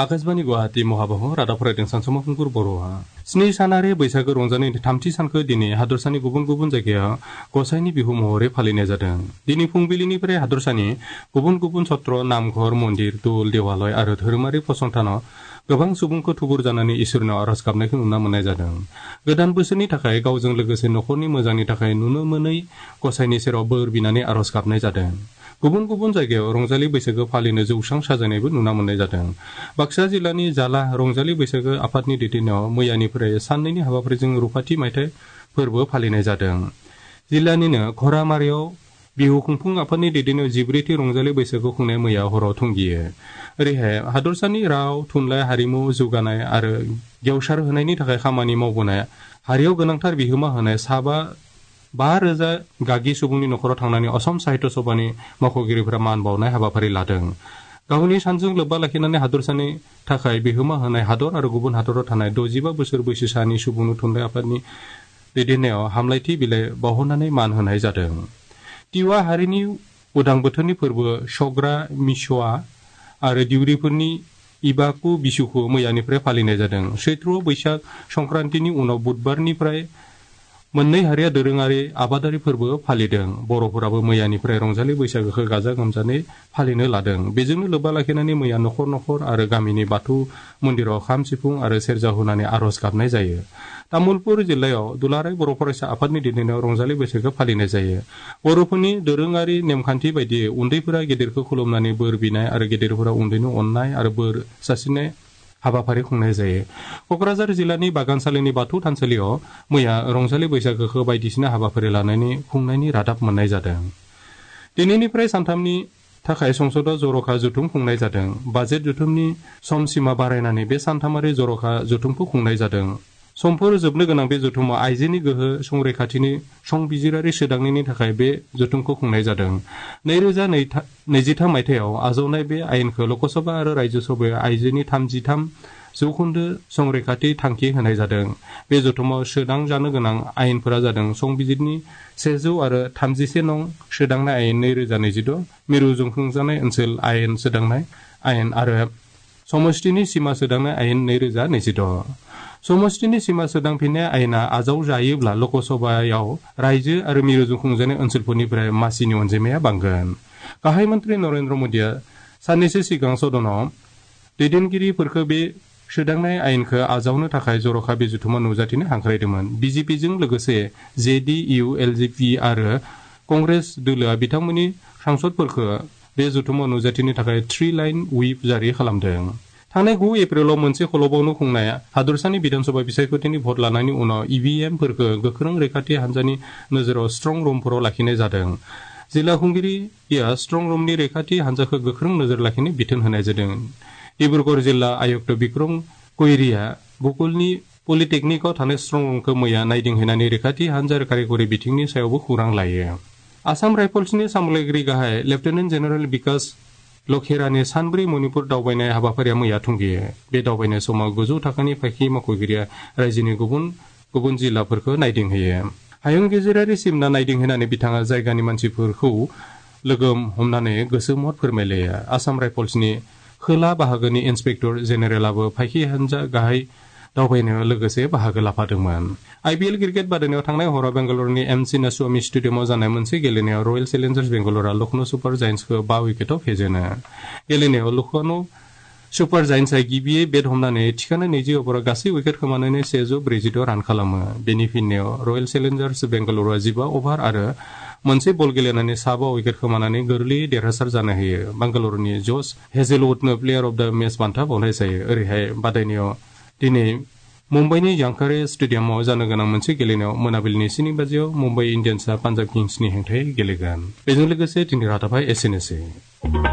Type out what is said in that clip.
आकाशबाणी गुवाहाटी महाबाहो रादाब फरायदों सानसुमा फुंकुर बर'आ 7 सानारि बैसागो रंजानायनि 3थि सानखौ दिनै हादरसानि गुबुन गुबुन जायगायाव गसाइनि बिहु महरै फालिनाय जादों। दिनै फुंबिलिनिफ्राय हादरसानि गुबुन गुबुन सत्र, नामघर, मन्दिर, दौल देवालय आरो धोरोमारि फसंथानाव गोबां सुबुंखौ थुबुर जानानै इसोरनाव आरज गाबनायखौ नुनो मोननाय जादों। गोदान बोसोरनि थाखाय गावजों लोगोसे नखरनि मोजांनि थाखाय नुनो मोनै गसाइनि सेराव बोर बिनानै आरज गाबनाय जादों। गुबुन गुबुन जायगायाव रंजालि बैसागो फालिनो जौस्रां साजायनायबो नुनो मोननाय जादों। बाक्सा जिल्लानि जाला रंजालि बैसागो आफादनि दैदेननायाव मैयानिफ्राय साननैनि हाबाफारिजों रुफाथि मायथाइ फोरबो फालिनाय जादों। जिल्लानिनो घरामारियाव बिहु खुंफुं आफादनि दैदेननायाव 14थि रंजालि बैसागो खुंनाय मैया हराव थुंगियो। ओरैहाय हादरसानि राव, थुनलाइ, हारिमु जौगानाय आरो गेवसार होनायनि थाखाय खामानि मावबोनाय हारियाव गोनांथार बिहोमा होनाय 5,000 गागि सुबुंनि नखराव थांनानै असम साहित्य सभानि मावख'गिरिफोरा मान बावनाय हाबाफारि लादों। गावनि सानजों लोब्बा लाखिनानै हादरसानि थाखाय बिहोमा होनाय हादर आरो गुबुन हादराव थानाय 65 बोसोर बैसोसानि सुबुंनो थुनलाइ आफादनि दैदेननायाव हामलायथि बिलाइ बावहरनानै मान होनाय जादों। तिवा हारिनि उदां बोथोरनि फोरबो सग्रा मिसवा आरो दिउरिफोरनि इबाकु बिसुखौ मैयानिफ्राय फालिनाय जादों। सैत्र बैसाग संक्रान्तिनि उनाव बुधबारनिफ्राय मोननै हारिया दोरोङारि आबादारि फोरबो फालिदों। बर'फोराबो मैयानिफ्राय रंजालि बैसागोखौ गाजा गोमजायै फालिनो लादों। बेजोंनो लोब्बा लाखिनानै मैया नखर नखर आरो गामिनि बाथौ मन्दिराव खाम सिफुं आरो सेरजा हुनानै आरज गाबनाय जायो। तामुलपुर जिल्लायाव दुलाराय बर' फरायसा आफादनि दैदेननायाव रंजालि बैसागो फालिनाय जायो। बर'फोरनि दोरोङारि नेमखान्थि बायदियै उन्दैफोरा गेदेरखौ खुलुमनानै बोर बिनाय आरो गेदेरफोरा उन्दैनो अननाय आरो बोर सारस्रिनाय हाबाफारि खुंनाय जायो। कक्राझार जिल्लानि बागानसालिनि बाथौ थानसालियाव मैया रंजालि बैसागोखौ बायदिसिना हाबाफारि लानानै खुंनायनि रादाब मोननाय जादों। दिनैनिफ्राय सानथामनि थाखाय संसदआव जर'खा जथुम खुंनाय जादों। बाजेट जथुमनि सम सिमा बारायनानै बे सानथामारि जर'खा जथुमखौ खुंनाय जादों। समफोर जोबनो गोनां बे जथुमाव आइजोनि गोहो संरैखाथिनि संबिजिरारि सोदांनायनि थाखाय बे जथुमखौ खुंनाय जादों। 2023 मायथाइयाव आजावनाय बे आयेनखौ लकसभा आरो राज्यसभायाव आइजोनि 33% संरैखाथि थांखि होनाय जादों। बे जथुमाव सोदांजानो गोनां आयेनफोरा जादों संबिजिरनि 100 आरो 31 नं सोदांनाय आयेन 2026, मिरुजों खुंजानाय ओनसोल आयेन सोदांनाय आयेन आरो समष्टिनि सिमा सोदांनाय आयेन 2026। समष्टिनि सिमा सोदांफिननाय आयेना आजावजायोब्ला लकसभायाव रायजो आरो मिरुजों खुंजानाय ओनसोलफोरनिफ्राय मासिनि अनजिमाया बांगोन। गाहाय मन्त्रि नरेन्द्र मोदीआ साननैसो सिगां सदनाव दैदेनगिरिफोरखौ बे सोदांनाय आयेनखौ आजावनो थाखाय जर'खा बे जथुमाव नुजाथिनो हांख्रायदोंमोन। बिजेपिजों लोगोसे जेडिइउ, एलजेपि आरो कंग्रेस दोलोआ बिथांमोननि सांसदफोरखौ बे जथुमाव नुजाथिनो थाखाय 3 लाइन हुइप जारि खालामदों। थांनाय 9 एप्रिलाव मोनसे खलबावनो खुंनाय हादरसानि बिधानसभा बिसायख'थिनि भट लानायनि उनाव इभिएमफोरखौ गोख्रों रैखाथि हान्जानि नोजोराव स्ट्रं रुमफोराव लाखिनाय जादों। जिल्ला खुंगिरिया स्ट्रं रुमनि रैखाथि हान्जाखौ गोख्रों नोजोर लाखिनो बिथोन होनाय जादों। डिब्रुगड़ जिल्ला आयुक्त बिक्रम कोइरिया गकुलनि पलिटेकनिकआव थानाय स्ट्रं रुमखौ मैया नायदिंहैनानै रैखाथि हान्जा कारिकरि बिथिंनि सायावबो खौरां लायो। आसाम राइफल्सनि सामलायगिरि गाहाय लेफ्टिनेन्ट जेनेरेल बिकास लखेरानि सानब्रै मणिपुर दावबायनाय हाबाफारिया मैया थुंगियो। बे दावबायनाय समाव गोजौ थाखोनि फायखि मावख'गिरिया रायजोनि गुबुन गुबुन जिल्लाफोरखौ नायदिंहैयो। हायुं गेजेरारि सिमना नायदिंहैनानै बिथाङा जायगानि मानसिफोरखौ लोगो हमनानै गोसो मत फोरमायलायो। आसाम राइफल्सनि खोला बाहागोनि इन्सपेक्टर जेनेरेलाबो फायखि हान्जा गाहाय दावबायनायाव लोगोसे बाहागो लाफादोंमोन। आइपिएल क्रिकेट बादायनायाव थांनाय हराव बेंगालुरुनि एम चिन्नास्वामी स्टेडियामाव जानाय मोनसे गेलेनायाव रयेल चेलेन्जार्स बेंगालुरुआ लखनौ सुपार जायन्ट्सखौ 5 विकेटआव फेजेनो। गेलेनायाव लखनौ सुपार जायन्ट्सआ गिबियै बेट हमनानै थिखानाय 20 अभाराव गासै उइकेट खोमानानै 146 रान खालामो। बेनि फिननायाव रयेल चेलेन्जार्स बेंगालुरुआ 15 अभार आरो मोनसे बल गेलेनानै 5 विकेट खोमानानै गोरलैयै देरहासार जानो हायो। बेंगालुरुनि जस हेजेलवुडनो प्लेयार अफ द मेच बान्था बावनाय जायो। ओरैहाय बादायनायाव दिनै मुम्बाइनि यांकारे स्टेडियामाव जानो गोनां मोनसे गेलेनायाव मोनाबिलिनि 3 बाजियाव मुम्बाइ इन्डियान्सआ पान्जाब किंसनि हेंथायै गेलेगोन। बेजों लोगोसे दिनै रादाबा एसेनोसै।